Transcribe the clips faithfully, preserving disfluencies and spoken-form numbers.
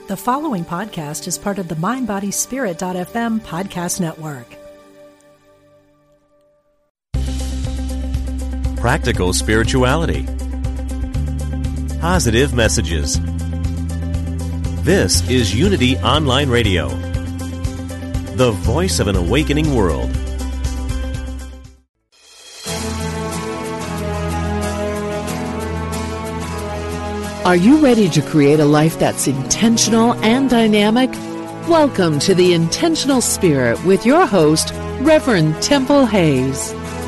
The following podcast is part of the mind body spirit dot f m podcast network. Practical spirituality. Positive messages. This is Unity Online Radio, the voice of an awakening world. Are you ready to create a life that's intentional and dynamic? Welcome to The Intentional Spirit with your host, Reverend Temple Hayes.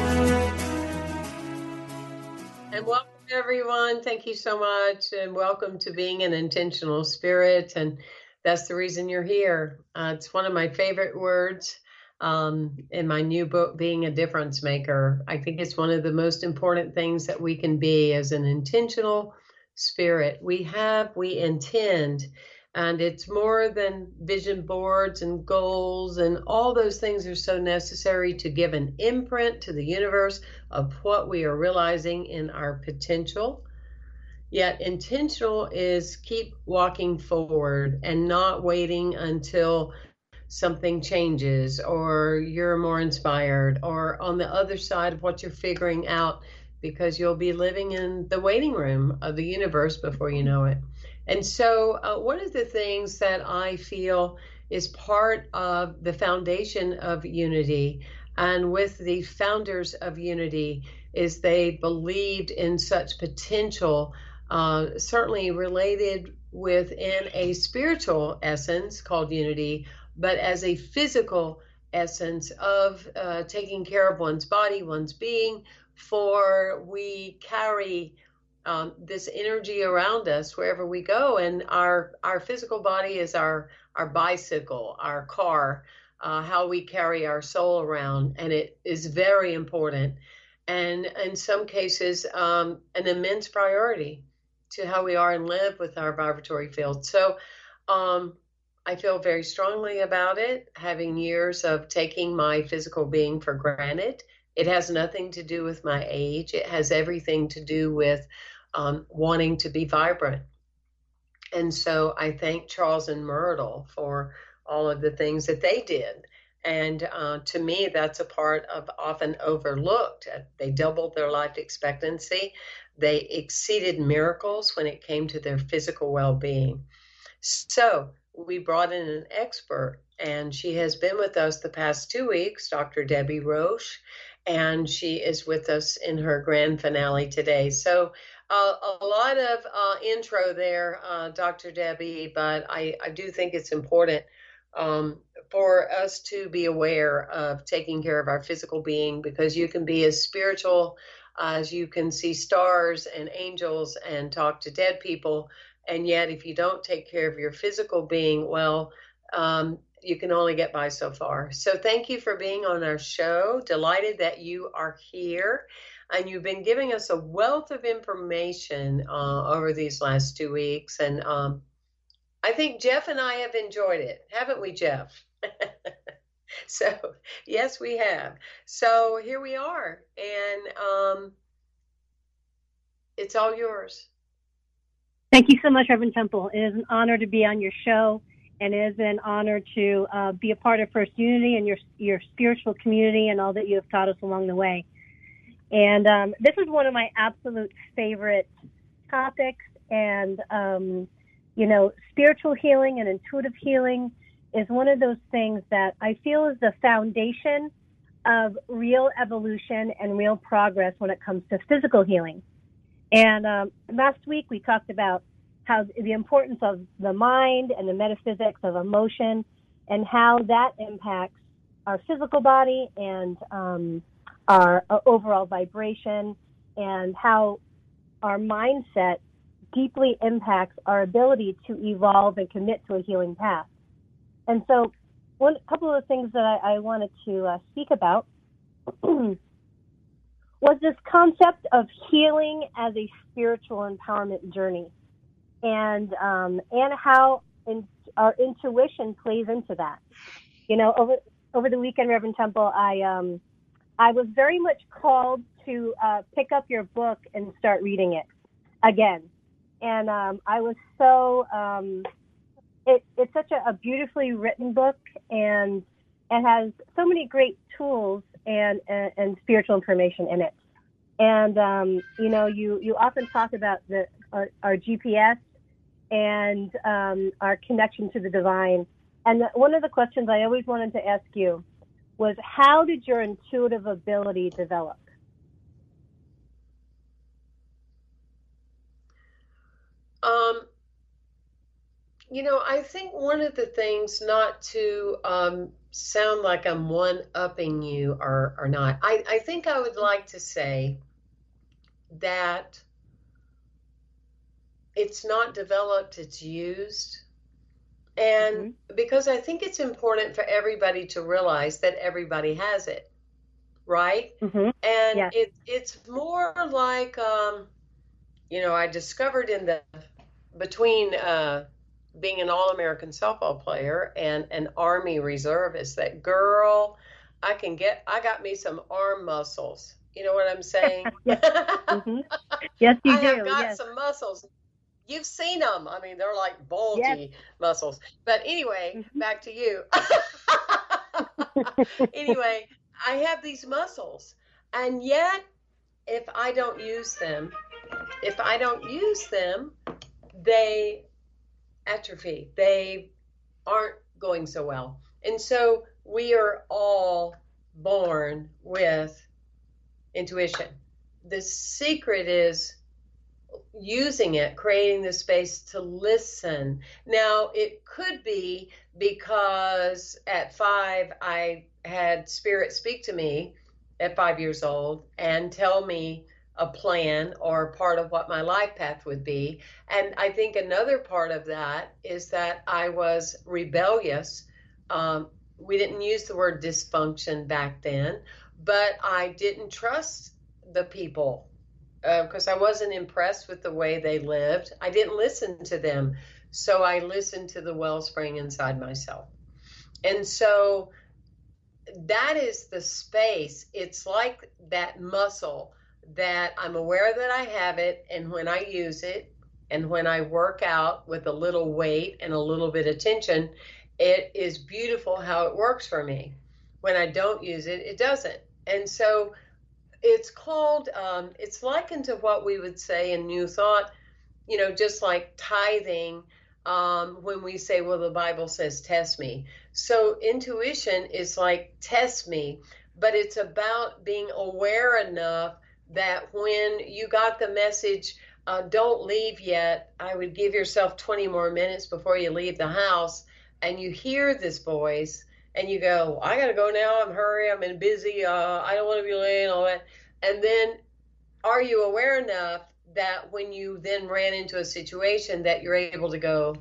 And welcome, everyone. Thank you so much, and welcome to Being an Intentional Spirit. And that's the reason you're here. Uh, it's one of my favorite words um, in my new book, Being a Difference Maker. I think it's one of the most important things that we can be as an intentional spirit. We have, we intend, and it's more than vision boards and goals, and all those things are so necessary to give an imprint to the universe of what we are realizing in our potential. Yet intentional is keep walking forward and not waiting until something changes or you're more inspired or on the other side of what you're figuring out, because you'll be living in the waiting room of the universe before you know it. And so uh, one of the things that I feel is part of the foundation of Unity, and with the founders of Unity, is they believed in such potential, uh, certainly related within a spiritual essence called Unity, but as a physical essence of uh, taking care of one's body, one's being, for we carry um, this energy around us wherever we go, and our our physical body is our our bicycle, our car, uh, how we carry our soul around, and it is very important, and in some cases um, an immense priority to how we are and live with our vibratory field. So um, I feel very strongly about it, having years of taking my physical being for granted. It has nothing to do with my age. It has everything to do with um, wanting to be vibrant. And so I thank Charles and Myrtle for all of the things that they did. And uh, to me, that's a part of often overlooked. They doubled their life expectancy. They exceeded miracles when it came to their physical well-being. So we brought in an expert, and she has been with us the past two weeks, Doctor Debbie Roche. And she is with us in her grand finale today. So uh, a lot of uh, intro there, uh, Doctor Debbie, but I, I do think it's important um, for us to be aware of taking care of our physical being, because you can be as spiritual as you can see stars and angels and talk to dead people. And yet if you don't take care of your physical being, well, um, you can only get by so far. So thank you for being on our show. Delighted that you are here. And you've been giving us a wealth of information uh, over these last two weeks. And um, I think Jeff and I have enjoyed it. Haven't we, Jeff? So, yes, we have. So here we are. And um, it's all yours. Thank you so much, Reverend Temple. It is an honor to be on your show. And it is an honor to uh, be a part of First Unity and your your spiritual community and all that you have taught us along the way. And um, this is one of my absolute favorite topics. And, um, you know, spiritual healing and intuitive healing is one of those things that I feel is the foundation of real evolution and real progress when it comes to physical healing. And um, last week we talked about how the importance of the mind and the metaphysics of emotion and how that impacts our physical body and um, our, our overall vibration, and how our mindset deeply impacts our ability to evolve and commit to a healing path. And so one couple of things that I, I wanted to uh, speak about was this concept of healing as a spiritual empowerment journey. And um, and how in, our intuition plays into that. You know, over over the weekend, Reverend Temple, I um, I was very much called to uh, pick up your book and start reading it again. And um, I was so um, it, it's such a, a beautifully written book, and it has so many great tools and, and, and spiritual information in it. And, um, you know, you, you often talk about the our, our G P S and um, our connection to the divine. And the, one of the questions I always wanted to ask you was, how did your intuitive ability develop? Um, you know, I think one of the things, not to um, sound like I'm one-upping you or, or not, I, I think I would like to say that it's not developed, it's used. And mm-hmm. because I think it's important for everybody to realize that everybody has it, right? Mm-hmm. And yeah. it, it's more like, um, you know, I discovered in the, between uh, being an All-American softball player and an Army reservist, that girl, I can get, I got me some arm muscles. You know what I'm saying? yes. Mm-hmm. Yes, you I do. I have got yes. some muscles. You've seen them. I mean, they're like bulgy yes. muscles. But anyway, mm-hmm. back to you. Anyway, I have these muscles. And yet, if I don't use them, if I don't use them, they atrophy. They aren't going so well. And so we are all born with intuition. The secret is using it, creating the space to listen. Now, it could be because at five, I had spirit speak to me at five years old and tell me a plan or part of what my life path would be. And I think another part of that is that I was rebellious. Um, we didn't use the word dysfunction back then, but I didn't trust the people because uh, I wasn't impressed with the way they lived. I didn't listen to them. So I listened to the wellspring inside myself. And so that is the space. It's like that muscle that I'm aware that I have it, and when I use it, and when I work out with a little weight and a little bit of tension, it is beautiful how it works for me. When I don't use it, it doesn't. And so it's called, um, it's likened to what we would say in New Thought, you know, just like tithing, um, when we say, well, the Bible says, test me. So intuition is like, test me, but it's about being aware enough that when you got the message, uh, don't leave yet, I would give yourself twenty more minutes before you leave the house, and you hear this voice, and you go, I got to go now, I'm hurry, I'm in busy, uh, I don't want to be late, and all that. And then are you aware enough that when you then ran into a situation that you're able to go,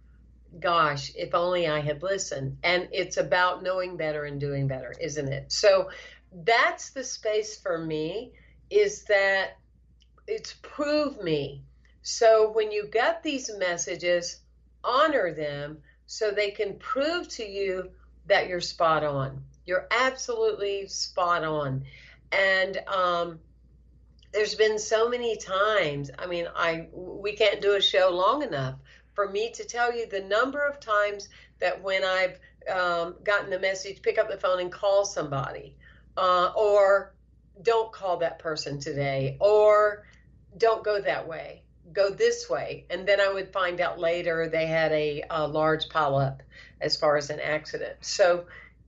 gosh, if only I had listened. And it's about knowing better and doing better, isn't it? So that's the space for me, is that it's prove me. So when you get these messages, honor them so they can prove to you that you're spot on. You're absolutely spot on. And um, there's been so many times, I mean, I we can't do a show long enough for me to tell you the number of times that when I've um, gotten the message, pick up the phone and call somebody, uh, or don't call that person today, or don't go that way, go this way. And then I would find out later they had a, a large pileup as far as an accident. So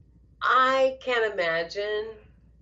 I can't imagine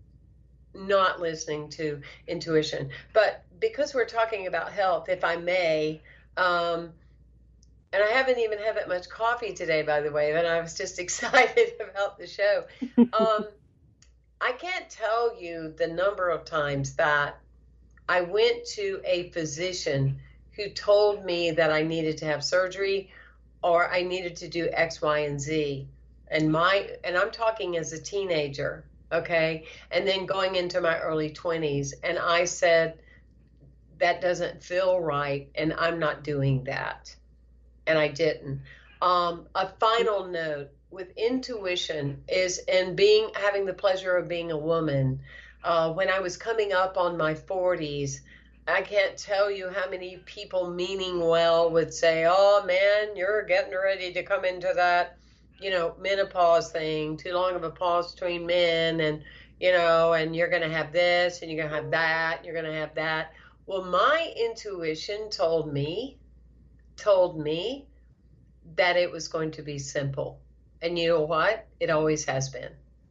not listening to intuition. But because we're talking about health, if I may, um, and I haven't even had that much coffee today, by the way, but I was just excited about the show. Um, I can't tell you the number of times that I went to a physician who told me that I needed to have surgery or I needed to do X, Y, and Z. And my, and I'm talking as a teenager, okay? And then going into my early twenties. And I said, that doesn't feel right, and I'm not doing that. And I didn't. Um, a final note with intuition is, and being, having the pleasure of being a woman, uh, when I was coming up on my forties, I can't tell you how many people meaning well would say, oh man, you're getting ready to come into that, you know, menopause thing, too long of a pause between men, and, you know, and you're going to have this and you're going to have that, you're going to have that. Well, my intuition told me, told me that it was going to be simple. And you know what? It always has been.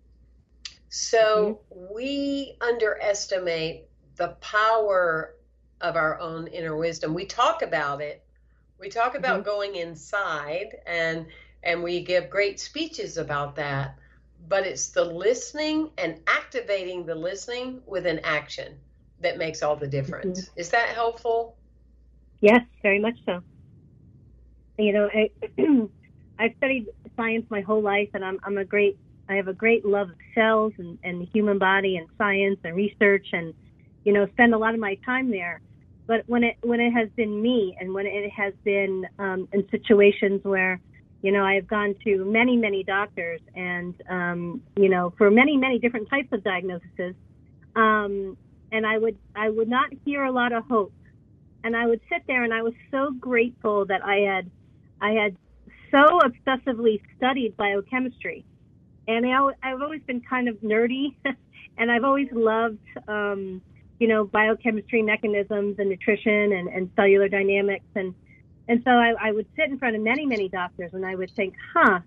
So mm-hmm. we underestimate the power of our own inner wisdom. We talk about it. We talk about mm-hmm. going inside, and and we give great speeches about that. But it's the listening and activating the listening with an action that makes all the difference. Mm-hmm. Is that helpful? Yes, very much so. You know, I, I've studied science my whole life, and I'm I'm a great I have a great love of cells and, and the human body and science and research, and you know, spend a lot of my time there. But when it when it has been me, and when it has been um, in situations where, you know, I have gone to many many doctors, and um, you know, for many many different types of diagnoses, um, and I would I would not hear a lot of hope, and I would sit there, and I was so grateful that I had I had so obsessively studied biochemistry. And I, I've always been kind of nerdy, and I've always loved, um, you know, biochemistry mechanisms and nutrition and, and cellular dynamics. And, and so I, I would sit in front of many, many doctors, and I would think, huh,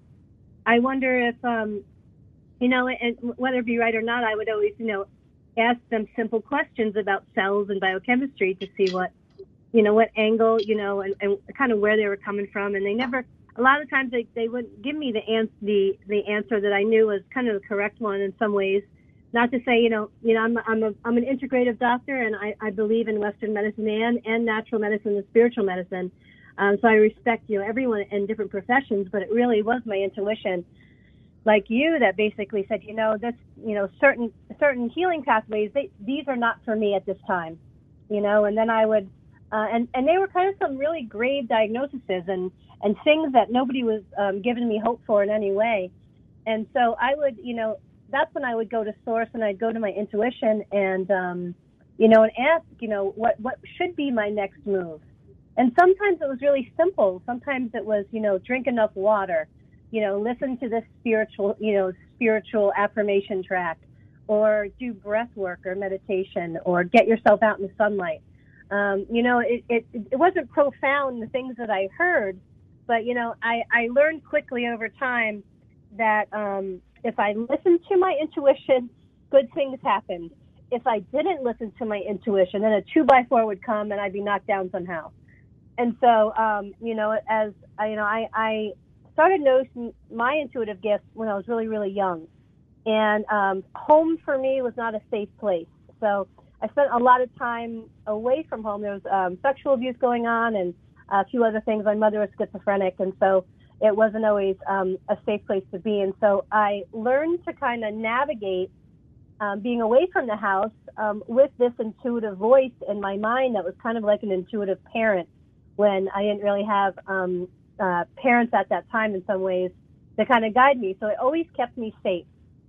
I wonder if, um, you know, and whether it be right or not, I would always, you know, ask them simple questions about cells and biochemistry to see what, you know, what angle, you know, and, and kind of where they were coming from. And they never... A lot of times they, they wouldn't give me the, ans- the the answer that I knew was kind of the correct one in some ways. Not to say, you know, you know, I'm I'm a I'm an integrative doctor, and I, I believe in Western medicine and, and natural medicine and spiritual medicine. Um, so I respect, you know, everyone in different professions, but it really was my intuition, like you, that basically said, you know, this, you know, certain certain healing pathways, they, these are not for me at this time, you know. And then I would, uh, and and they were kind of some really grave diagnoses and. and things that nobody was um, giving me hope for in any way. And so I would, you know, that's when I would go to source, and I'd go to my intuition and, um, you know, and ask, you know, what, what should be my next move. And sometimes it was really simple. Sometimes it was, you know, drink enough water, you know, listen to this spiritual, you know, spiritual affirmation track, or do breath work or meditation, or get yourself out in the sunlight. Um, you know, it, it, it wasn't profound, the things that I heard, but, you know, I, I learned quickly over time that um, if I listened to my intuition, good things happened. If I didn't listen to my intuition, then a two by four would come and I'd be knocked down somehow. And so, um, you know, as I, you know, I, I started noticing my intuitive gifts when I was really, really young. And um, home for me was not a safe place. So I spent a lot of time away from home. There was um, sexual abuse going on, and a few other things. My mother was schizophrenic, and so it wasn't always um, a safe place to be. And so I learned to kind of navigate um, being away from the house um, with this intuitive voice in my mind that was kind of like an intuitive parent when I didn't really have um, uh, parents at that time in some ways to kind of guide me. So it always kept me safe.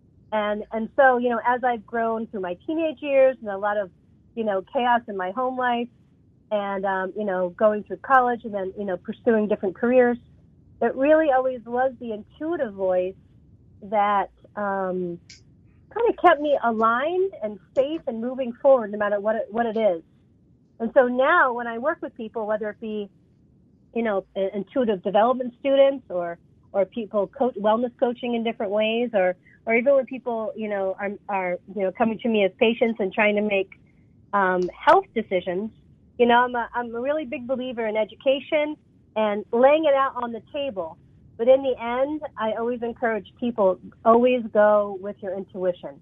And and so, you know, as I've grown through my teenage years and a lot of, you know, chaos in my home life, and, um, you know, going through college and then, you know, pursuing different careers, it really always was the intuitive voice that um, kind of kept me aligned and safe and moving forward no matter what it, what it is. And so now when I work with people, whether it be, you know, intuitive development students or or people coach, wellness coaching in different ways, or or even when people, you know, are, are you know, coming to me as patients and trying to make um, health decisions, you know, I'm a, I'm a really big believer in education and laying it out on the table. But in the end, I always encourage people, always go with your intuition.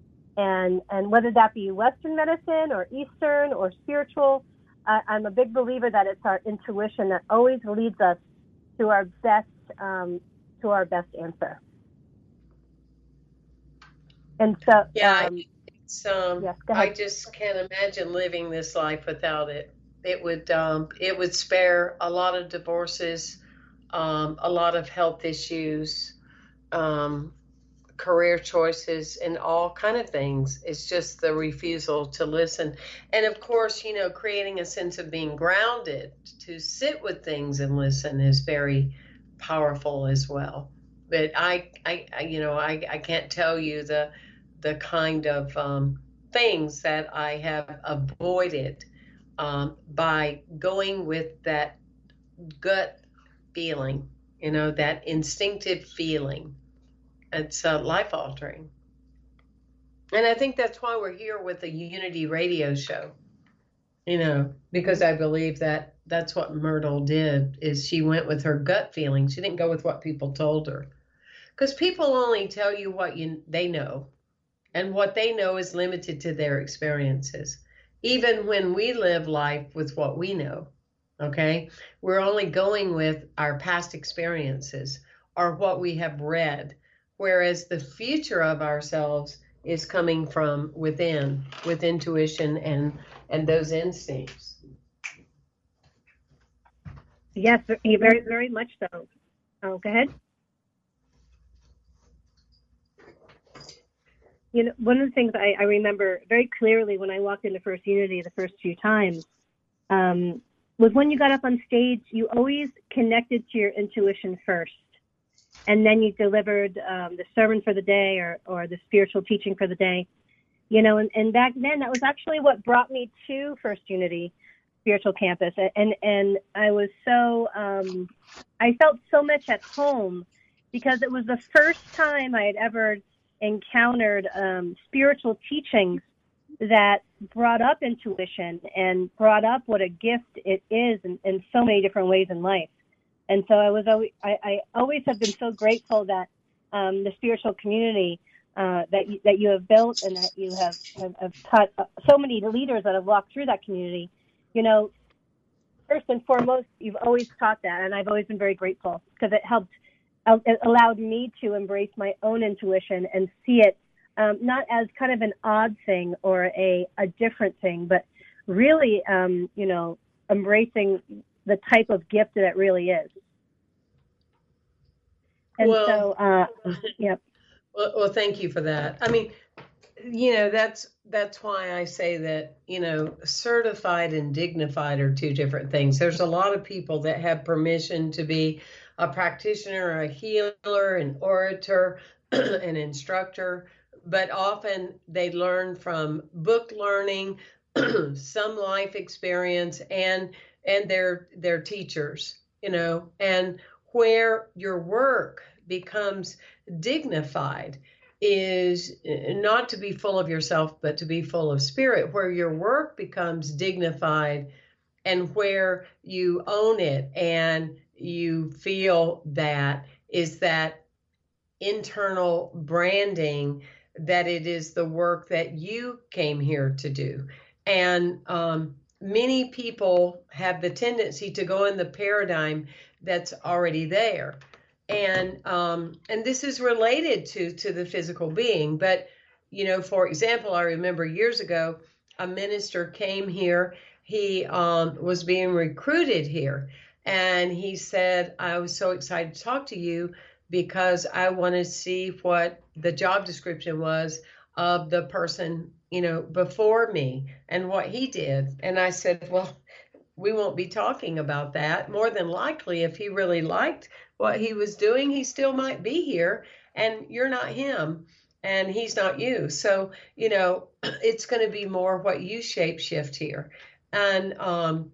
And and whether that be Western medicine or Eastern or spiritual, I, I'm a big believer that it's our intuition that always leads us to our best um, to our best answer. And so, yeah, um, it's, um, yes, go ahead. I just can't imagine living this life without it. It would um, it would spare a lot of divorces, um, a lot of health issues, um, career choices and all kind of things. It's just the refusal to listen. And of course, you know, creating a sense of being grounded to sit with things and listen is very powerful as well. But I, I, I you know, I, I can't tell you the, the kind of um, things that I have avoided um, by going with that gut feeling, you know, that instinctive feeling. It's uh, life altering. And I think that's why we're here with the Unity radio show, you know, because I believe that that's what Myrtle did, is she went with her gut feeling. She didn't go with what people told her, because people only tell you what you they know, and what they know is limited to their experiences. Even when we live life with what we know, okay, we're only going with our past experiences or what we have read. Whereas the future of ourselves is coming from within, with intuition and, and those instincts. Yes, very, very much so. Oh, go ahead. You know, one of the things I, I remember very clearly when I walked into First Unity the first few times um, was when you got up on stage, you always connected to your intuition first. And then you delivered um, the sermon for the day or, or the spiritual teaching for the day. You know, and, and back then that was actually what brought me to First Unity Spiritual Campus. And, and I was so, um, I felt so much at home because it was the first time I had ever encountered um, spiritual teachings that brought up intuition and brought up what a gift it is in, in so many different ways in life. And so I was always, I, I always have been so grateful that um, the spiritual community uh, that you, that you have built and that you have, have, have taught uh, so many leaders that have walked through that community. You know, first and foremost, you've always taught that, and I've always been very grateful because it helped, it allowed me to embrace my own intuition and see it um, not as kind of an odd thing or a, a different thing, but really, um, you know, embracing the type of gift that it really is. And well, so, uh, yep. Well, well, thank you for that. I mean, you know, that's that's why I say that, you know, certified and dignified are two different things. There's a lot of people that have permission to be a practitioner, a healer, an orator, an instructor, but often they learn from book learning, some life experience, and and their their teachers, you know, and where your work becomes dignified is not to be full of yourself, but to be full of spirit, where your work becomes dignified and where you own it and you feel that is that internal branding that it is the work that you came here to do. And um, many people have the tendency to go in the paradigm that's already there. And um, and this is related to, to the physical being. But, you know, for example, I remember years ago, a minister came here. He um, was being recruited here. And he said, I was so excited to talk to you because I want to see what the job description was of the person, you know, before me and what he did. And I said, well, we won't be talking about that. More than likely, if he really liked what he was doing, he still might be here, and you're not him and he's not you. So, you know, it's going to be more what you shape shift here. And, um,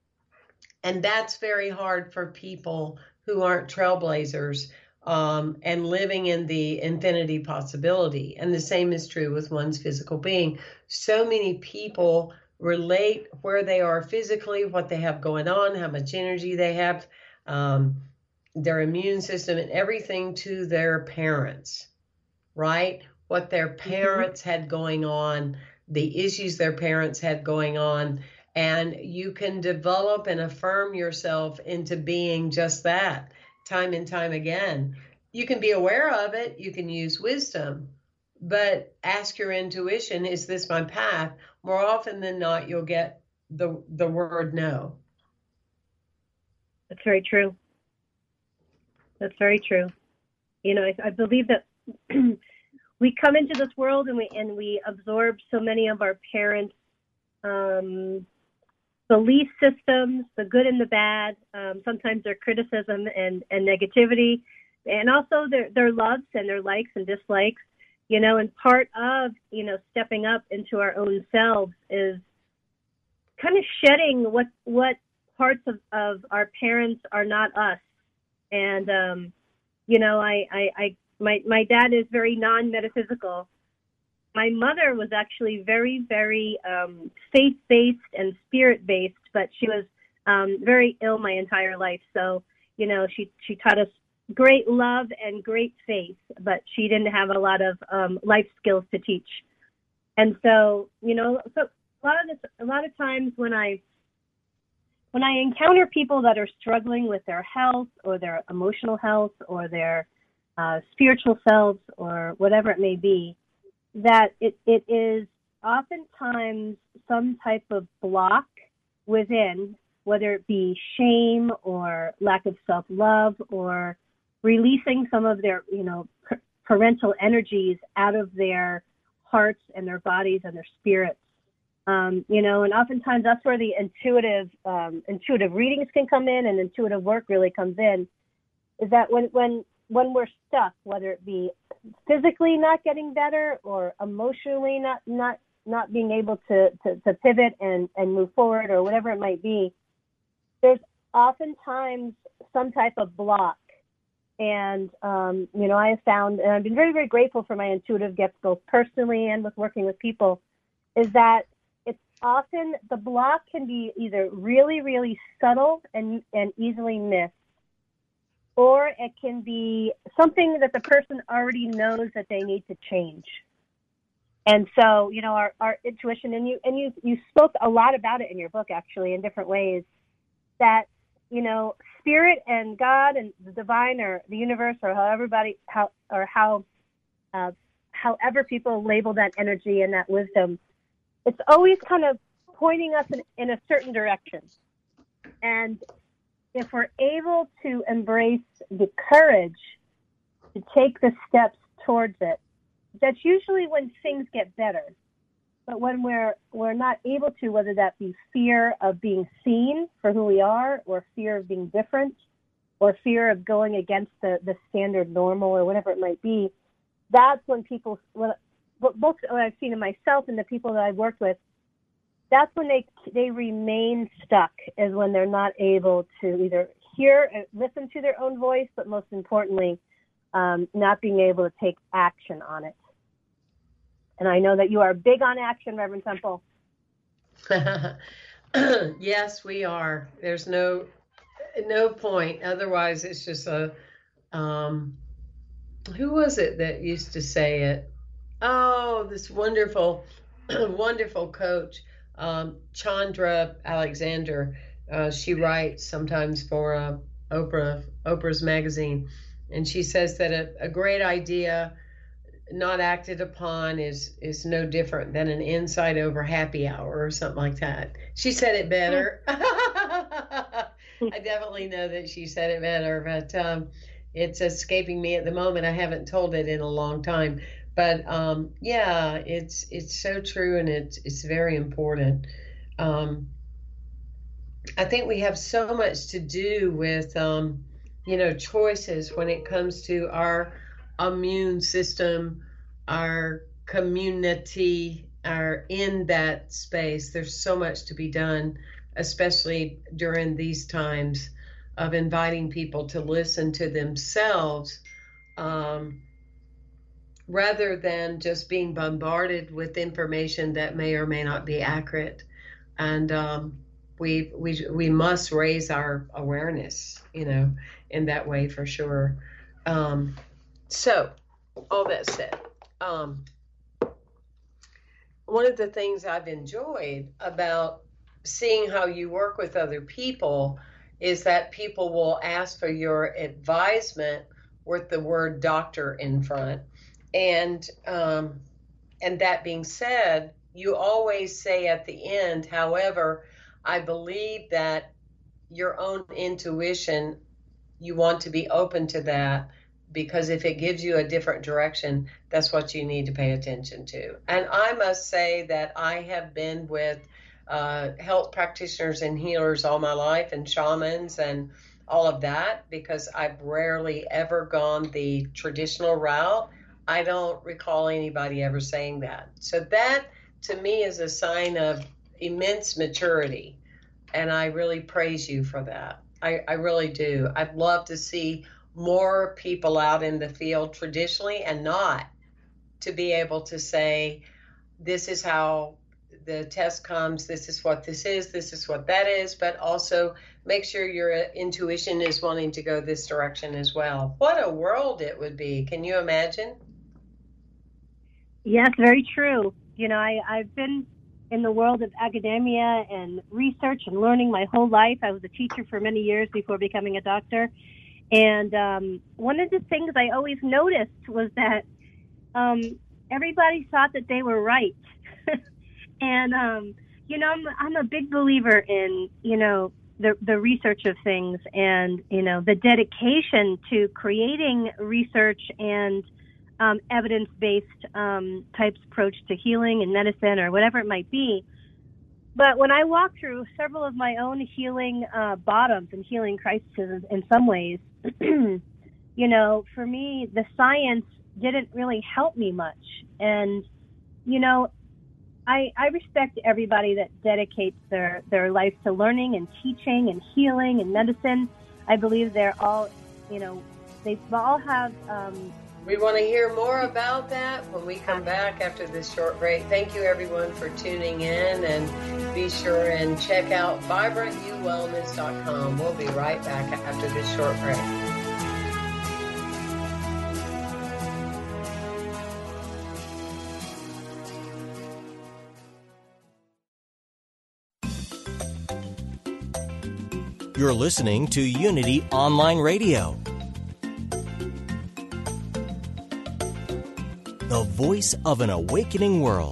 and that's very hard for people who aren't trailblazers um, and living in the infinity possibility. And the same is true with one's physical being. So many people relate where they are physically, what they have going on, how much energy they have, um, their immune system and everything to their parents, right? What their parents mm-hmm. had going on, the issues their parents had going on. And you can develop and affirm yourself into being just that time and time again. You can be aware of it. You can use wisdom, but ask your intuition, is this my path? More often than not, you'll get the the word no. That's very true. That's very true. You know, I, I believe that we come into this world and we and we absorb so many of our parents' um, belief systems, the good and the bad, um, sometimes their criticism and, and negativity, and also their, their loves and their likes and dislikes, you know, and part of, you know, stepping up into our own selves is kind of shedding what, what parts of, of our parents are not us. And, um, you know, I, I, I, my, my dad is very non-metaphysical. My mother was actually very, very um, faith-based and spirit-based, but she was um, very ill my entire life. So, you know, she, she taught us great love and great faith, but she didn't have a lot of um, life skills to teach. And so, you know, so a lot of this, a lot of times when I when I encounter people that are struggling with their health or their emotional health or their uh, spiritual selves or whatever it may be, that it, it is oftentimes some type of block within, whether it be shame or lack of self-love or releasing some of their, you know, parental energies out of their hearts and their bodies and their spirits. Um, you know, and oftentimes that's where the intuitive um, intuitive readings can come in and intuitive work really comes in, is that when, when, when we're stuck, whether it be physically not getting better or emotionally not not not being able to, to, to pivot and, and move forward or whatever it might be, there's oftentimes some type of block. And, um, you know, I have found, and I've been very, very grateful for my intuitive gifts, both personally and with working with people, is that it's often the block can be either really, really subtle and, and easily missed, or it can be something that the person already knows that they need to change. And so, you know, our, our intuition, and you and you you spoke a lot about it in your book, actually, in different ways, that, you know, spirit and God and the divine or the universe or how everybody, how or how, uh, however people label that energy and that wisdom, it's always kind of pointing us in, in a certain direction. And if we're able to embrace the courage to take the steps towards it, that's usually when things get better. But when we're we're not able to, whether that be fear of being seen for who we are, or fear of being different, or fear of going against the, the standard normal or whatever it might be, that's when people, well, both what I've seen in myself and the people that I've worked with, that's when they they remain stuck, is when they're not able to either hear, listen to their own voice, but most importantly, um, not being able to take action on it. And I know that you are big on action, Reverend Temple. Yes, we are. There's no no point. Otherwise, it's just a, um, who was it that used to say it? Oh, this wonderful, wonderful coach, um, Chandra Alexander. Uh, she writes sometimes for uh, Oprah, Oprah's magazine. And she says that a, a great idea not acted upon is is no different than an inside over happy hour or something like that. She said it better. I definitely know that she said it better, but um, it's escaping me at the moment. I haven't told it in a long time. But um, yeah, it's it's so true, and it's it's very important. Um, I think we have so much to do with um, you know, choices when it comes to our immune system, our community, our in that space. There's so much to be done, especially during these times of inviting people to listen to themselves, um, rather than just being bombarded with information that may or may not be accurate. And um, we we we must raise our awareness, you know, in that way for sure. Um, so, all that said, um, one of the things I've enjoyed about seeing how you work with other people is that people will ask for your advisement with the word doctor in front. And um, and that being said, you always say at the end, however, I believe that your own intuition, you want to be open to that, because if it gives you a different direction, that's what you need to pay attention to. And I must say that I have been with uh, health practitioners and healers all my life, and shamans and all of that, because I've rarely ever gone the traditional route. I don't recall anybody ever saying that. So that, to me, is a sign of immense maturity. And I really praise you for that. I, I really do. I'd love to see more people out in the field traditionally, and not to be able to say, this is how the test comes, this is what this is, this is what that is, but also make sure your intuition is wanting to go this direction as well. What a world it would be. Can you imagine? Yes, very true. You know, I, I've been in the world of academia and research and learning my whole life. I was a teacher for many years before becoming a doctor. And um, one of the things I always noticed was that um, everybody thought that they were right. and, um, you know, I'm, I'm a big believer in, you know, the, the research of things and, you know, the dedication to creating research and um, evidence-based um, types approach to healing and medicine or whatever it might be. But when I walk through several of my own healing uh, bottoms and healing crises in some ways, you know, for me, the science didn't really help me much. And, you know, I, I respect everybody that dedicates their, their life to learning and teaching and healing and medicine. I believe they're all, you know, they all have... Um, we want to hear more about that when we come back after this short break. Thank you, everyone, for tuning in, and be sure and check out vibrant you wellness dot com. We'll be right back after this short break. You're listening to Unity Online Radio, the voice of an awakening world.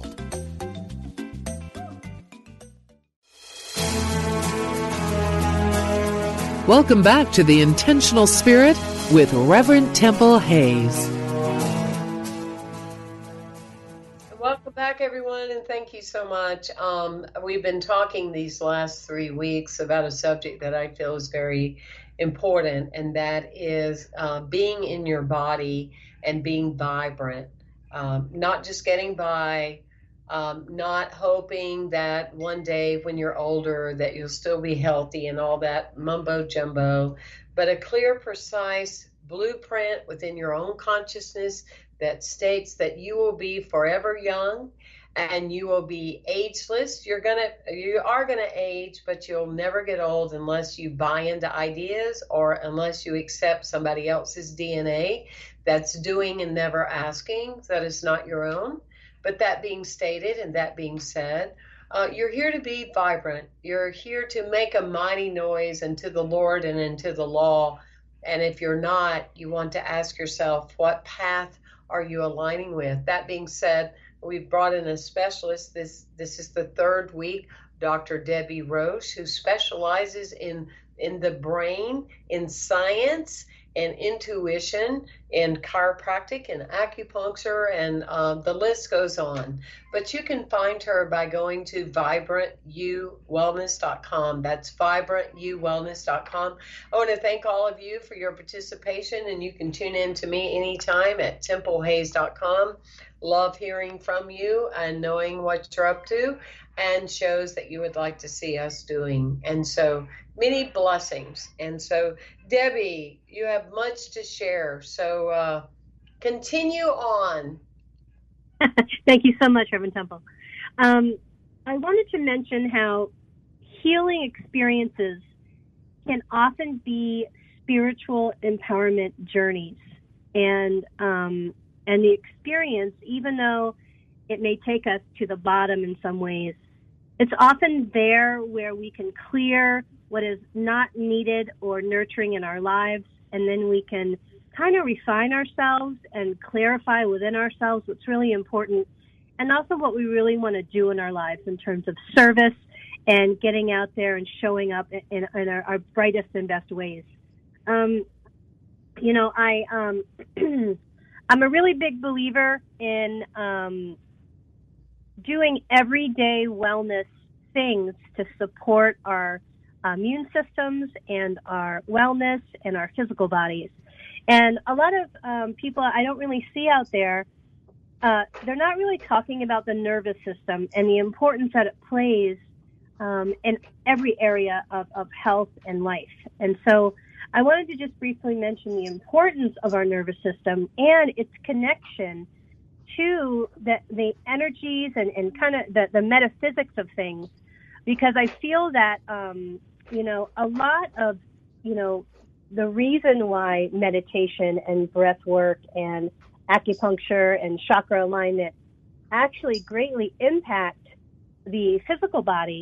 Welcome back to The Intentional Spirit with Reverend Temple Hayes. Welcome back, everyone, and thank you so much. Um, we've been talking these last three weeks about a subject that I feel is very important, and that is uh, being in your body and being vibrant. Um, not just getting by, um, not hoping that one day when you're older that you'll still be healthy and all that mumbo jumbo, but a clear, precise blueprint within your own consciousness that states that you will be forever young and you will be ageless. You're gonna, you are gonna age, but you'll never get old unless you buy into ideas or unless you accept somebody else's D N A that's doing and never asking, that is not your own. But that being stated and that being said, uh, you're here to be vibrant. You're here to make a mighty noise unto the Lord and unto the law. And if you're not, you want to ask yourself, what path are you aligning with? That being said, we've brought in a specialist. This this is the third week, Doctor Debbie Roche, who specializes in, in the brain, in science, and intuition, and chiropractic, and acupuncture, and uh, the list goes on. But you can find her by going to vibrant you wellness dot com. That's vibrant you wellness dot com. I want to thank all of you for your participation, and you can tune in to me anytime at temple hayes dot com. Love hearing from you and knowing what you're up to and shows that you would like to see us doing. And so many blessings. And so, Debbie, you have much to share. So uh, continue on. Thank you so much, Reverend Temple. Um, I wanted to mention how healing experiences can often be spiritual empowerment journeys. And um, and the experience, even though it may take us to the bottom in some ways, it's often there where we can clear what is not needed or nurturing in our lives, and then we can kind of refine ourselves and clarify within ourselves what's really important, and also what we really want to do in our lives in terms of service and getting out there and showing up in, in our, our brightest and best ways. Um, you know, I um, I'm a really big believer in um, doing everyday wellness things to support our immune systems and our wellness and our physical bodies. And a lot of um, people I don't really see out there, uh, they're not really talking about the nervous system and the importance that it plays um, in every area of, of health and life. And so I wanted to just briefly mention the importance of our nervous system and its connection to the, the energies and, and kind of the, the metaphysics of things, because I feel that, um, you know, a lot of, you know, the reason why meditation and breath work and acupuncture and chakra alignment actually greatly impact the physical body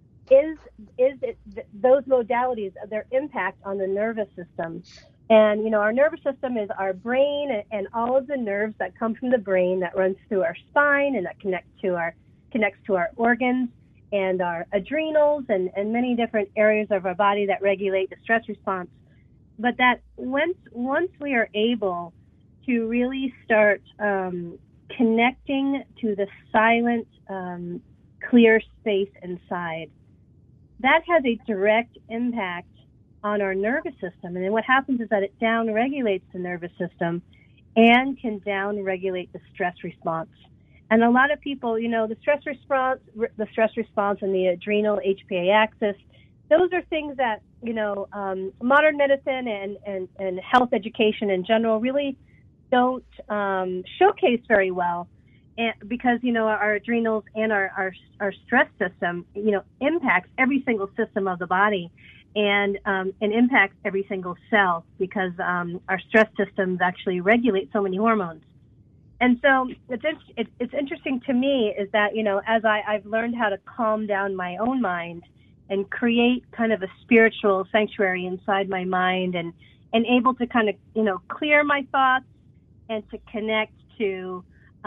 is is it, th- those modalities, their impact on the nervous system. And, you know, our nervous system is our brain and, and all of the nerves that come from the brain that runs through our spine and that connect to our connects to our organs and our adrenals and, and many different areas of our body that regulate the stress response. But that once once we are able to really start um, connecting to the silent, um, clear space inside, that has a direct impact on our nervous system. And then what happens is that it down-regulates the nervous system and can down-regulate the stress response. And a lot of people, you know, the stress response, the stress response and the adrenal H P A axis, those are things that, you know, um, modern medicine and, and, and health education in general really don't um, showcase very well, and because, you know, our adrenals and our, our, our stress system, you know, impacts every single system of the body and, um, and impacts every single cell, because um, our stress systems actually regulate so many hormones. And so it's, it's, it's interesting to me is that, you know, as I, I've learned how to calm down my own mind and create kind of a spiritual sanctuary inside my mind and, and able to kind of, you know, clear my thoughts and to connect to,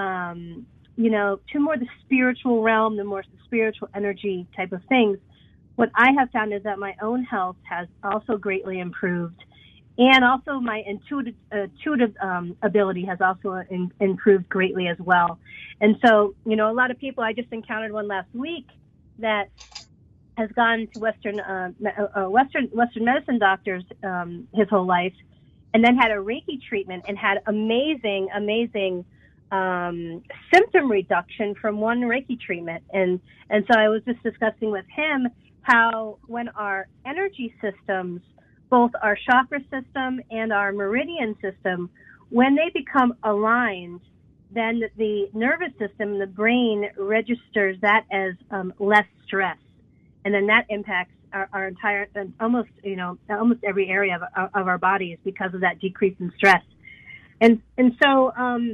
um, you know, to more the spiritual realm, the more spiritual energy type of things. What I have found is that my own health has also greatly improved, and also my intuitive, uh, intuitive um, ability has also in, improved greatly as well. And so, you know, a lot of people, I just encountered one last week that has gone to Western uh, uh, Western Western medicine doctors um, his whole life, and then had a Reiki treatment and had amazing, amazing um, symptom reduction from one Reiki treatment. And and so I was just discussing with him how when our energy systems, both our chakra system and our meridian system, when they become aligned, then the nervous system, the brain, registers that as um, less stress. And then that impacts our, our entire, almost, you know, almost every area of, of our bodies because of that decrease in stress. And and so um,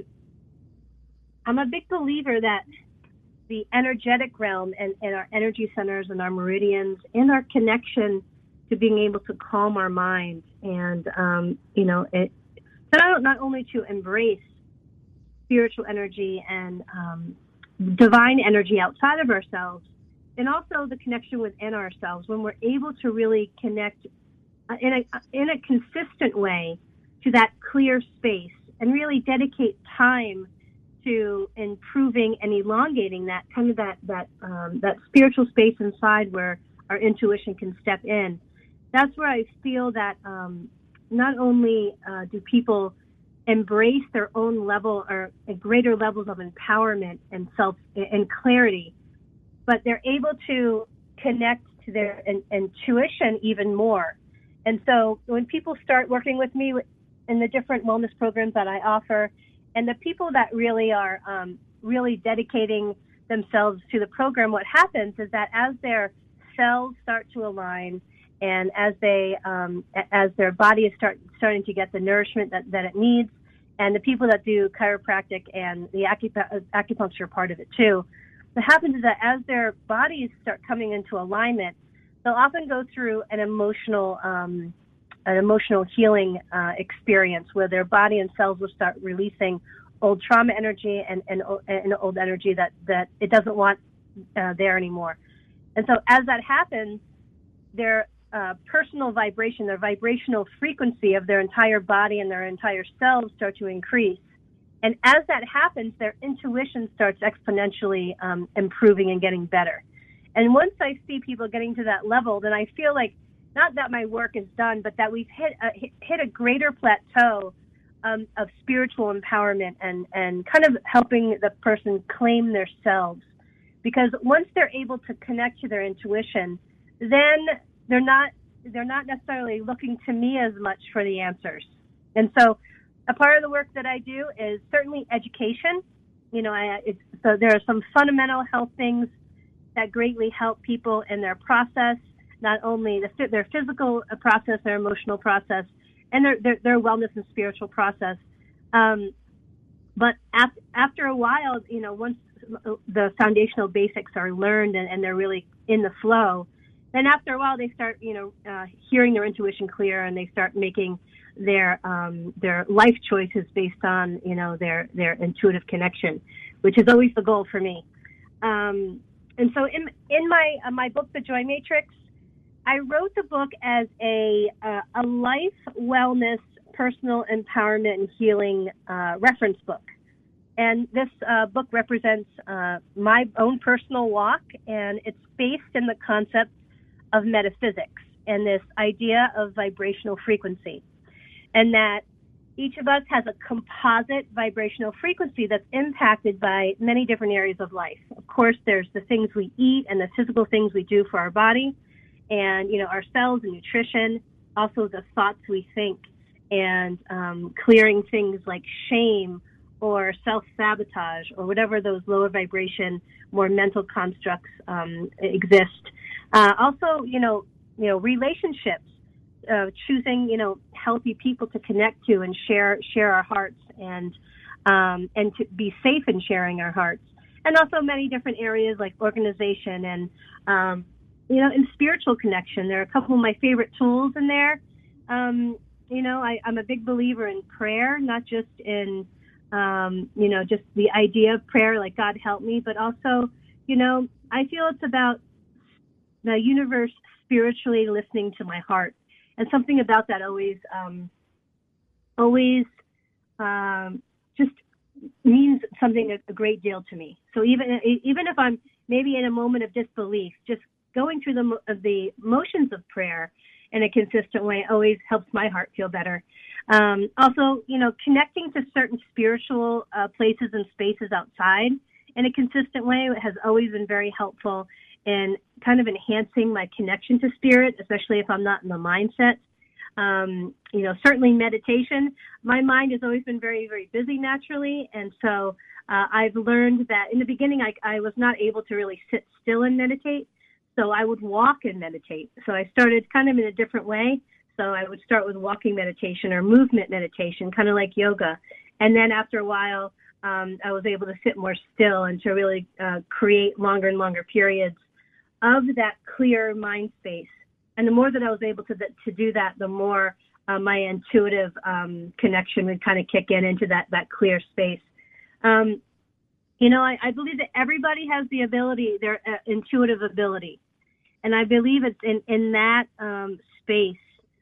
I'm a big believer that the energetic realm and, and our energy centers and our meridians and our connection to being able to calm our mind and, um, you know, it, not, not only to embrace spiritual energy and um, divine energy outside of ourselves, and also the connection within ourselves, when we're able to really connect in a in a consistent way to that clear space and really dedicate time to improving and elongating that kind of that that um, that spiritual space inside where our intuition can step in. That's where I feel that um, not only uh, do people embrace their own level or greater levels of empowerment and self and clarity, but they're able to connect to their in, intuition even more. And so when people start working with me in the different wellness programs that I offer, and the people that really are um, really dedicating themselves to the program, what happens is that as their cells start to align and as they um, as their body is start, starting to get the nourishment that, that it needs, and the people that do chiropractic and the acup- acupuncture part of it too, what happens is that as their bodies start coming into alignment, they'll often go through an emotional um, an emotional healing uh, experience where their body and cells will start releasing old trauma energy and, and, and old energy that, that it doesn't want uh, there anymore. And so as that happens, their uh, personal vibration, their vibrational frequency of their entire body and their entire cells start to increase. And as that happens, their intuition starts exponentially um, improving and getting better. And once I see people getting to that level, then I feel like, not that my work is done, but that we've hit a, hit a greater plateau um, of spiritual empowerment and, and kind of helping the person claim their selves. Because once they're able to connect to their intuition, then they're not they're not necessarily looking to me as much for the answers. And so a part of the work that I do is certainly education. You know, I, it's, so there are some fundamental health things that greatly help people in their process, not only the, their physical process, their emotional process, and their, their, their wellness and spiritual process. Um, but after, after a while, you know, once the foundational basics are learned and, and they're really in the flow, then after a while they start, you know, uh, hearing their intuition clear, and they start making their um, their life choices based on, you know, their their intuitive connection, which is always the goal for me. Um, and so in in my uh, my book, The Joy Matrix, I wrote the book as a uh, a life wellness, personal empowerment, and healing uh, reference book. And this uh, book represents uh, my own personal walk, and it's based in the concept of metaphysics and this idea of vibrational frequency. And that each of us has a composite vibrational frequency that's impacted by many different areas of life. Of course, there's the things we eat and the physical things we do for our body, and, you know, our cells and nutrition, also the thoughts we think, and um, clearing things like shame or self-sabotage or whatever those lower vibration, more mental constructs um, exist. Uh, also, you know, you know, relationships. Uh, choosing, you know, healthy people to connect to and share share our hearts, and um, and to be safe in sharing our hearts, and also many different areas like organization and um, you know, and spiritual connection. There are a couple of my favorite tools in there. Um, you know, I, I'm a big believer in prayer, not just in um, you know, just the idea of prayer, like God help me, but also, you know, I feel it's about the universe spiritually listening to my heart. And something about that always, um, always um, just means something a, a great deal to me. So even even if I'm maybe in a moment of disbelief, just going through the the motions of prayer in a consistent way always helps my heart feel better. Um, also, you know, connecting to certain spiritual uh, places and spaces outside in a consistent way has always been very helpful in kind of enhancing my connection to spirit, especially if I'm not in the mindset. Um, you know, certainly meditation. My mind has always been very, very busy naturally. And so uh, I've learned that in the beginning, I, I was not able to really sit still and meditate. So I would walk and meditate. So I started kind of in a different way. So I would start with walking meditation or movement meditation, kind of like yoga. And then after a while, um, I was able to sit more still and to really uh, create longer and longer periods of that clear mind space. And the more that I was able to to do that, the more uh, my intuitive um, connection would kind of kick in into that, that clear space. Um, you know, I, I believe that everybody has the ability, their uh, intuitive ability. And I believe it's in, in that um, space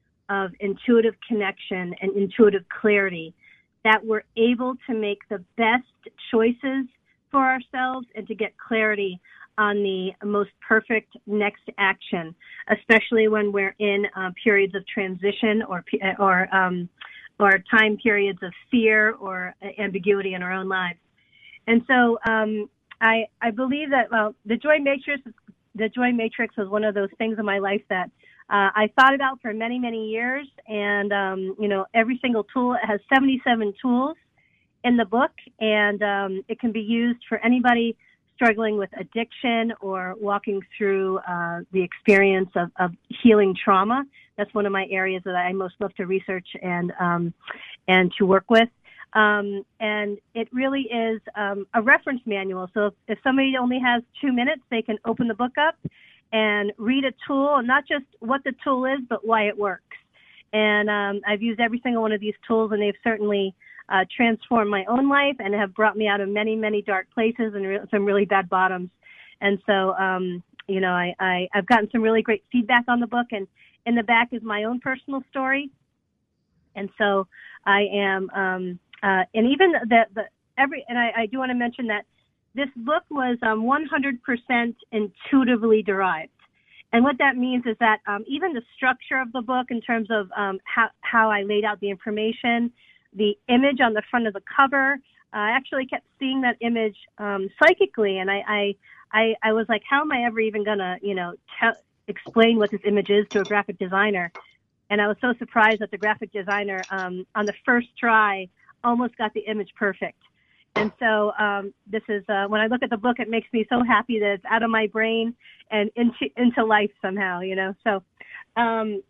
of intuitive connection and intuitive clarity that we're able to make the best choices for ourselves and to get clarity on the most perfect next action, especially when we're in uh, periods of transition or or um, or time periods of fear or ambiguity in our own lives. And so um, I I believe that well, the Joy Matrix the Joy Matrix was one of those things in my life that uh, I thought about for many many years, and um, you know, every single tool, it has seventy-seven tools in the book, and um, it can be used for anybody struggling with addiction or walking through uh, the experience of, of healing trauma. That's one of my areas that I most love to research and um, and to work with. Um, and it really is um, a reference manual. So if, if somebody only has two minutes, they can open the book up and read a tool, and not just what the tool is, but why it works. And um, I've used every single one of these tools, and they've certainly Uh, transformed my own life and have brought me out of many, many dark places and re- some really bad bottoms. And so, um, you know, I, I, I've gotten some really great feedback on the book, and, in the back is my own personal story. And so I am, um, uh, and even the, the every, and I, I do want to mention that this book was um, one hundred percent intuitively derived. And what that means is that um, even the structure of the book in terms of um, how, how I laid out the information, the image on the front of the cover, uh, I actually kept seeing that image um, psychically. And I, I, I, I was like, how am I ever even going to, you know, te- explain what this image is to a graphic designer? And I was so surprised that the graphic designer um, on the first try almost got the image perfect. And so um, this is, uh, when I look at the book, it makes me so happy that it's out of my brain and into into life somehow, you know. So um,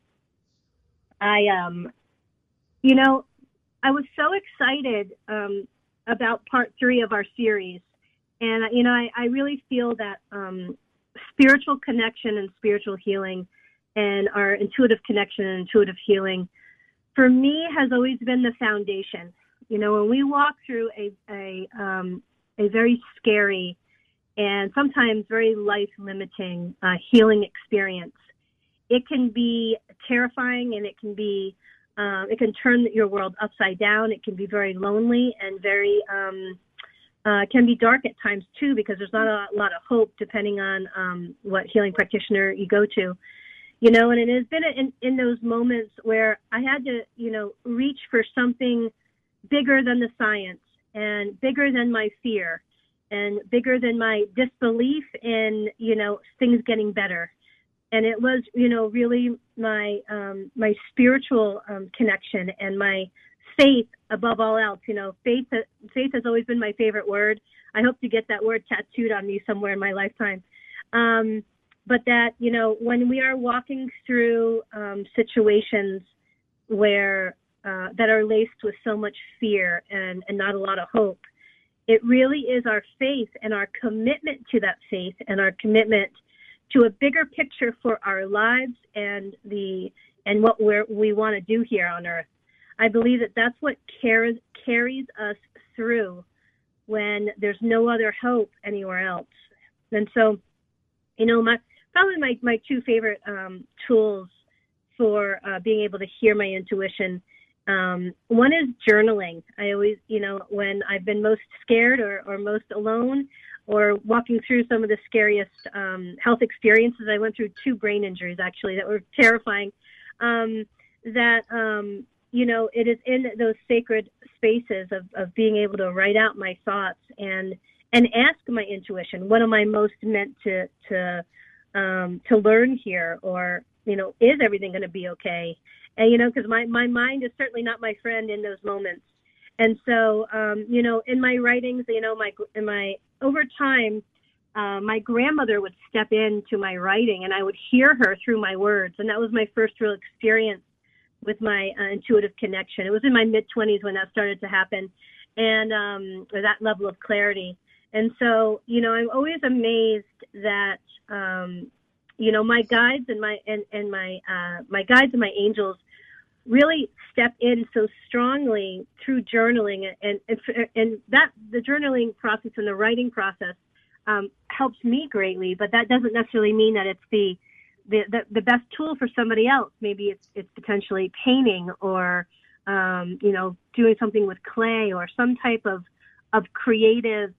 I, um, you know, I was so excited um, about part three of our series. And, you know, I, I really feel that um, spiritual connection and spiritual healing and our intuitive connection and intuitive healing, for me, has always been the foundation. You know, when we walk through a a, um, a very scary and sometimes very life-limiting uh, healing experience, it can be terrifying, and it can be uh, it can turn your world upside down. It can be very lonely and very um, uh, can be dark at times too, because there's not a lot of hope depending on um, what healing practitioner you go to. You know, and it has been in, in those moments where I had to, you know, reach for something bigger than the science and bigger than my fear and bigger than my disbelief in, you know, things getting better. And it was, you know, really my um, my spiritual um, connection and my faith above all else. You know, faith faith has always been my favorite word. I hope to get that word tattooed on me somewhere in my lifetime. Um, but that, you know, when we are walking through um, situations where Uh, that are laced with so much fear and, and not a lot of hope, it really is our faith and our commitment to that faith and our commitment to a bigger picture for our lives and the and what we're, we want to do here on earth. I believe that that's what carries, carries us through when there's no other hope anywhere else. And so, you know, my probably my, my two favorite um, tools for uh, being able to hear my intuition. Um, one is journaling. I always, you know, when I've been most scared or, or most alone or walking through some of the scariest um, health experiences, I went through two brain injuries, actually, that were terrifying, um, that, um, you know, it is in those sacred spaces of, of being able to write out my thoughts and and ask my intuition, what am I most meant to, to, um, to learn here? Or, you know, is everything going to be okay? And, you know, because my, my mind is certainly not my friend in those moments. And so, um, you know, in my writings, you know, my, in my, over time, uh, my grandmother would step into my writing and I would hear her through my words. And that was my first real experience with my uh, intuitive connection. It was in my mid twenties when that started to happen, and um, or that level of clarity. And so, you know, I'm always amazed that, um, you know, my guides and my and, and my uh, my guides and my angels really step in so strongly through journaling, and and, and that the journaling process and the writing process um, helps me greatly. But that doesn't necessarily mean that it's the the, the, the best tool for somebody else. Maybe it's it's potentially painting or um, you know, doing something with clay or some type of of creative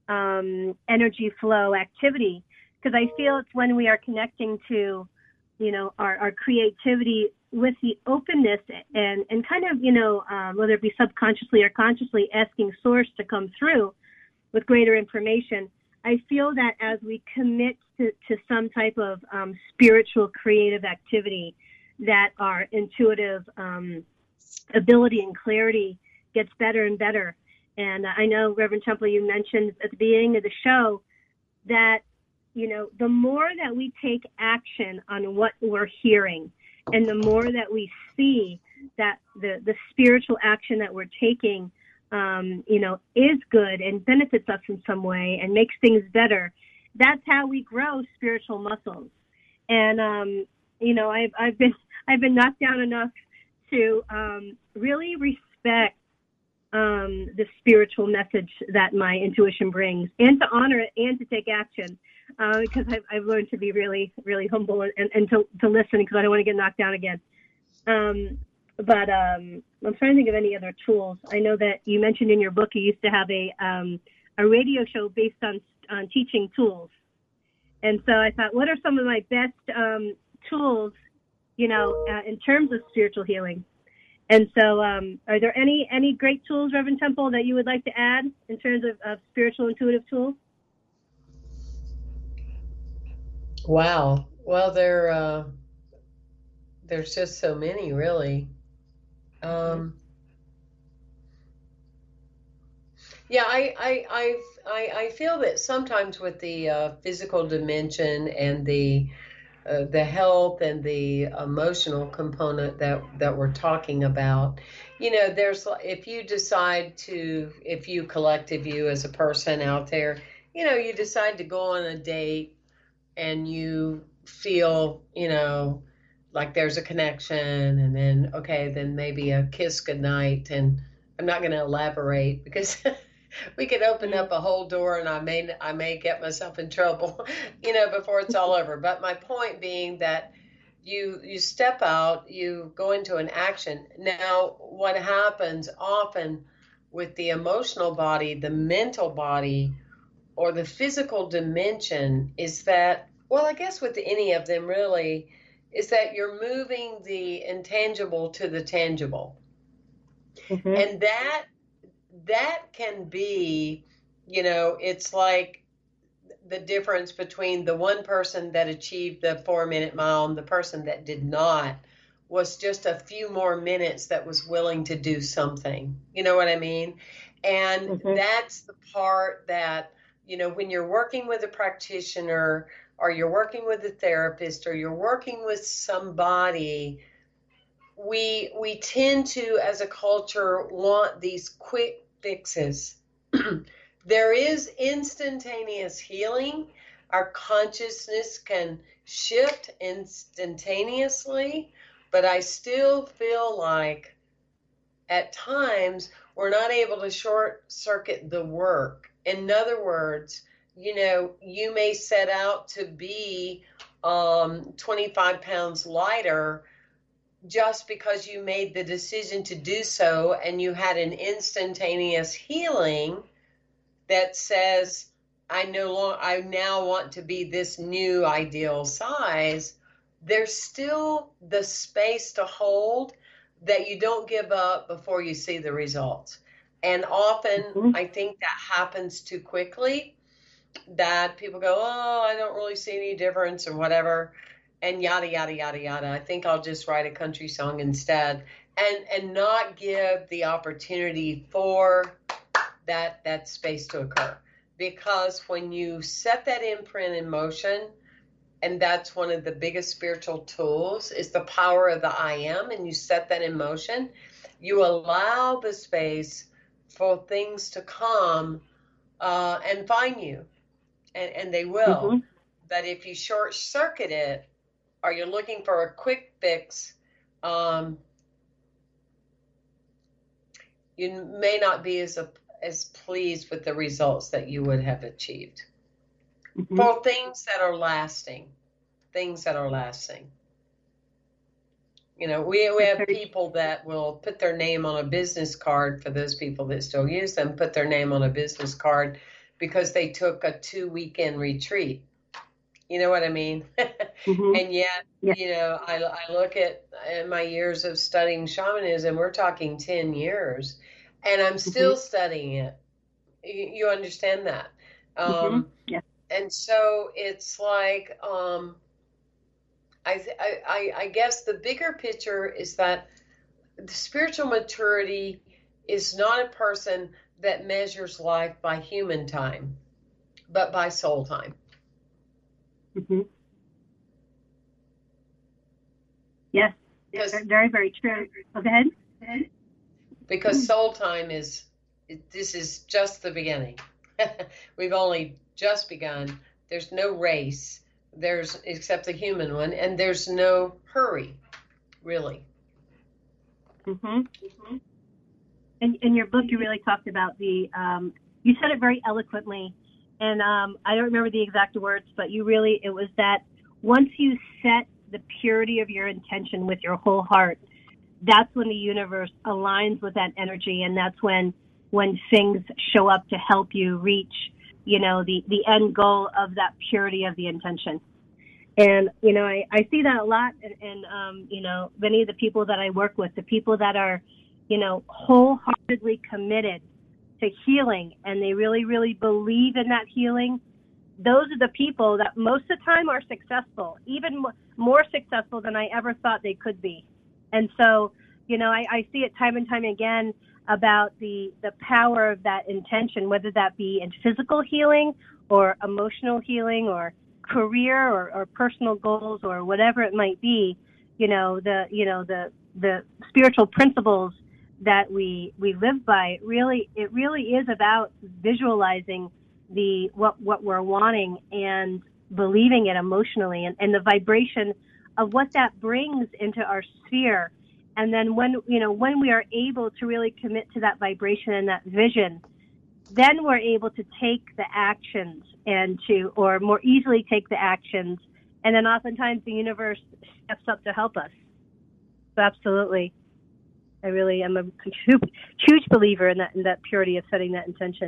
um, energy flow activity. Because I feel it's when we are connecting to, you know, our, our creativity with the openness and, and kind of, you know, um, whether it be subconsciously or consciously asking source to come through with greater information. I feel that as we commit to, to some type of um, spiritual creative activity, that our intuitive um, ability and clarity gets better and better. And I know, Reverend Temple, you mentioned at the beginning of the show that, you know, the more that we take action on what we're hearing and the more that we see that the, the spiritual action that we're taking, um, you know, is good and benefits us in some way and makes things better, that's how we grow spiritual muscles. And, um, you know, I've, I've been, I've been knocked down enough to um, really respect um, the spiritual message that my intuition brings, and to honor it and to take action. Uh, because I've, I've learned to be really, really humble and, and to, to listen because I don't want to get knocked down again. Um, but um, I'm trying to think of any other tools. I know that you mentioned in your book you used to have a um, a radio show based on on teaching tools. And so I thought, what are some of my best um, tools, you know, uh, in terms of spiritual healing? And so um, are there any, any great tools, Reverend Temple, that you would like to add in terms of, of spiritual intuitive tools? Wow. Well, there, uh, there's just so many, really. Um, yeah, I, I, I, I, I feel that sometimes with the uh, physical dimension and the uh, the health and the emotional component that that we're talking about, you know, there's if you decide to, if you collective you as a person out there, you know, you decide to go on a date and you feel, you know, like there's a connection, and then okay, then maybe a kiss goodnight, and I'm not going to elaborate because we could open up a whole door and I may I may get myself in trouble, you know, before it's all over. But my point being that you you step out, you go into an action. Now, what happens often with the emotional body, the mental body, or the physical dimension is that, well, I guess with any of them really, is that you're moving the intangible to the tangible. Mm-hmm. And that that can be, you know, it's like the difference between the one person that achieved the four minute mile and the person that did not was just a few more minutes that was willing to do something. You know what I mean? And mm-hmm. that's the part that, you know, when you're working with a practitioner or you're working with a therapist or you're working with somebody, we we tend to, as a culture, want these quick fixes. There is instantaneous healing. Our consciousness can shift instantaneously, but I still feel like at times we're not able to short circuit the work. In other words, you know, you may set out to be um, twenty-five pounds lighter just because you made the decision to do so and you had an instantaneous healing that says, I no longer, I now want to be this new ideal size. There's still the space to hold that you don't give up before you see the results. And often mm-hmm. I think that happens too quickly, that people go, oh, I don't really see any difference or whatever, and yada, yada, yada, yada. I think I'll just write a country song instead, and and not give the opportunity for that that space to occur. Because when you set that imprint in motion, and that's one of the biggest spiritual tools, is the power of the I am, and you set that in motion, you allow the space for things to come uh, and find you, and, and they will. Mm-hmm. But if you short circuit it, or you're looking for a quick fix, um, you may not be as a, as pleased with the results that you would have achieved. Mm-hmm. For things that are lasting, things that are lasting. You know, we, we have people that will put their name on a business card, for those people that still use them, put their name on a business card because they took a two weekend retreat. You know what I mean? Mm-hmm. And yet, yeah. you know, I, I look at in my years of studying shamanism, we're talking ten years, and I'm still mm-hmm. studying it. You, you understand that? Um, mm-hmm. Yeah. And so it's like, um, I, I, I guess the bigger picture is that the spiritual maturity is not a person that measures life by human time, but by soul time. Mm-hmm. Yes, because, very, very true. Oh, go ahead. Go ahead. Because soul time is, this is just the beginning. We've only just begun. There's no race. There's, except the human one, and there's no hurry, really. Mm-hmm. Mm-hmm. in, in your book, you really talked about the, um, you said it very eloquently, and um, I don't remember the exact words, but you really, it was that once you set the purity of your intention with your whole heart, that's when the universe aligns with that energy, and that's when when things show up to help you reach, you know, the, the end goal of that purity of the intention. And, you know, I, I see that a lot in, in um, you know, many of the people that I work with, the people that are, you know, wholeheartedly committed to healing, and they really, really believe in that healing. Those are the people that most of the time are successful, even more successful than I ever thought they could be. And so, you know, I, I see it time and time again about the, the power of that intention, whether that be in physical healing or emotional healing or career or, or personal goals or whatever it might be. You know, the, you know, the, the spiritual principles that we, we live by, really, it really is about visualizing the, what, what we're wanting and believing it emotionally, and, and the vibration of what that brings into our sphere. And then when, you know, when we are able to really commit to that vibration and that vision, then we're able to take the actions and to, or more easily take the actions. And then oftentimes the universe steps up to help us. So absolutely. I really am a huge believer in that, in that purity of setting that intention.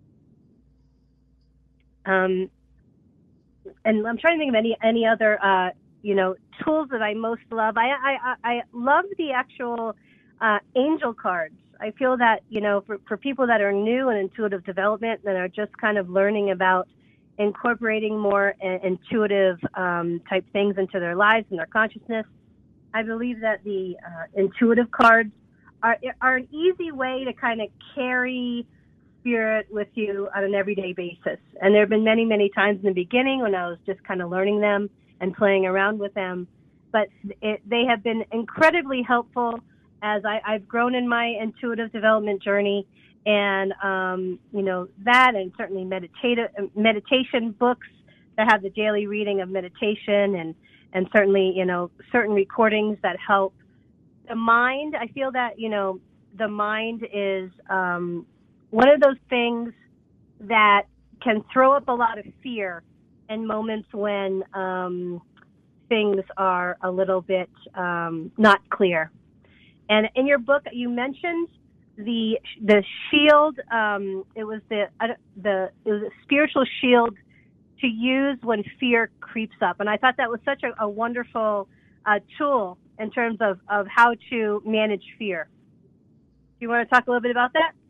Um, and I'm trying to think of any, any other, uh, you know, tools that I most love. I, I, I love the actual uh, angel cards. I feel that, you know, for, for people that are new in intuitive development, that are just kind of learning about incorporating more uh, intuitive um, type things into their lives and their consciousness, I believe that the uh, intuitive cards are, are an easy way to kind of carry spirit with you on an everyday basis. And there have been many, many times in the beginning when I was just kind of learning them and playing around with them. But it, they have been incredibly helpful as I, I've grown in my intuitive development journey. And, um, you know, that and certainly meditative, meditation books that have the daily reading of meditation, and, and certainly, you know, certain recordings that help the mind. I feel that, you know, the mind is um, one of those things that can throw up a lot of fear in moments when um, things are a little bit um, not clear. And in your book, you mentioned the the shield. Um, it was the uh, the it was a spiritual shield to use when fear creeps up, and I thought that was such a, a wonderful uh, tool in terms of, of how to manage fear. Do you want to talk a little bit about that?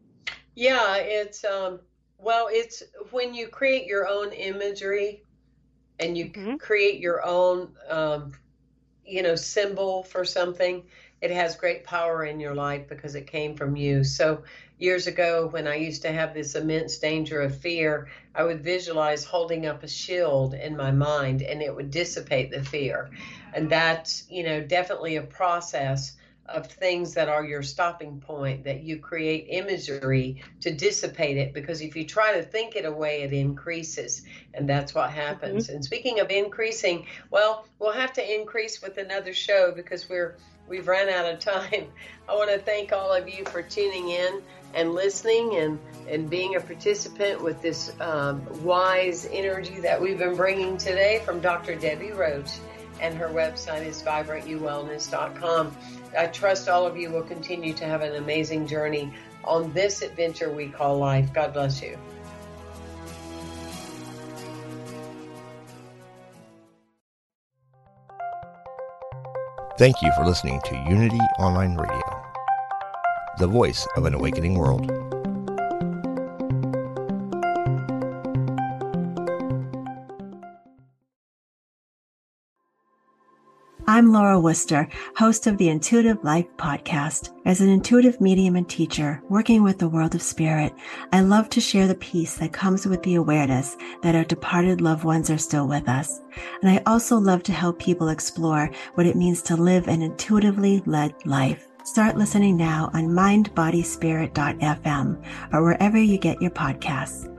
Yeah, it's um, well, it's when you create your own imagery and you mm-hmm. create your own um, you know symbol for something. It has great power in your life because it came from you. So years ago, when I used to have this immense danger of fear, I would visualize holding up a shield in my mind, and it would dissipate the fear. And that's, you know, definitely a process of things that are your stopping point, that you create imagery to dissipate it, because if you try to think it away, it increases, and that's what happens. Mm-hmm. And speaking of increasing, well, we'll have to increase with another show because we're We've run out of time. I want to thank all of you for tuning in and listening and, and being a participant with this um, wise energy that we've been bringing today from Doctor Debbie Roach, and her website is vibrant u wellness dot com. I trust all of you will continue to have an amazing journey on this adventure we call life. God bless you. Thank you for listening to Unity Online Radio, the voice of an awakening world. I'm Laura Worcester, host of the Intuitive Life podcast. As an intuitive medium and teacher working with the world of spirit, I love to share the peace that comes with the awareness that our departed loved ones are still with us. And I also love to help people explore what it means to live an intuitively led life. Start listening now on mind body spirit dot f m or wherever you get your podcasts.